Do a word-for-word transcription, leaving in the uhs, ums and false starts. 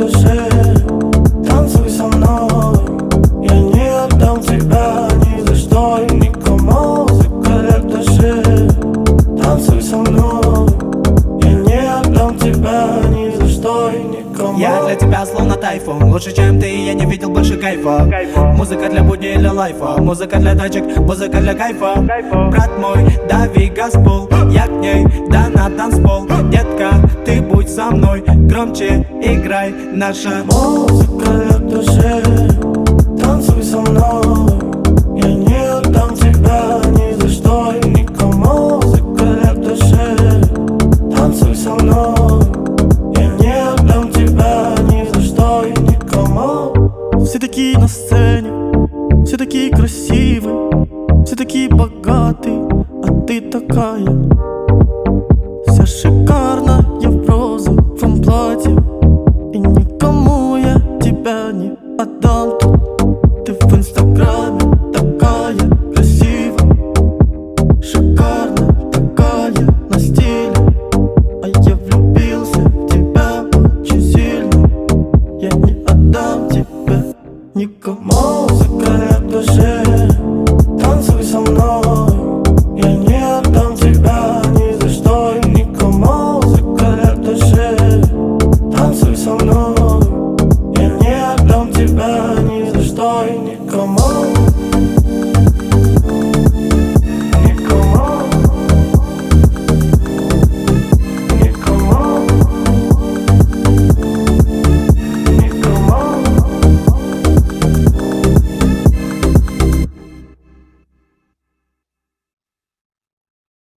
души. Танцуй со мной, я не отдам тебя ни за что и никому. Музыка лет души. Танцуй со мной, я не отдам тебя ни за что и никому. Я для тебя словно тайфун, лучше чем ты, я не видел больше кайфа. Музыка для будни или лайфа, музыка для тачек, музыка для кайфа. Брат мой, дави газпол, я к ней, да на танцпол. Детка, ты будь со мной, громче играй наша музыка для души. Танцуй со мной, я не отдам тебя ни за что и никому. Музыка для души. Танцуй со мной, я не отдам тебя ни за что и никому. Все такие на сцене, все такие красивые, все такие богатые, а ты такая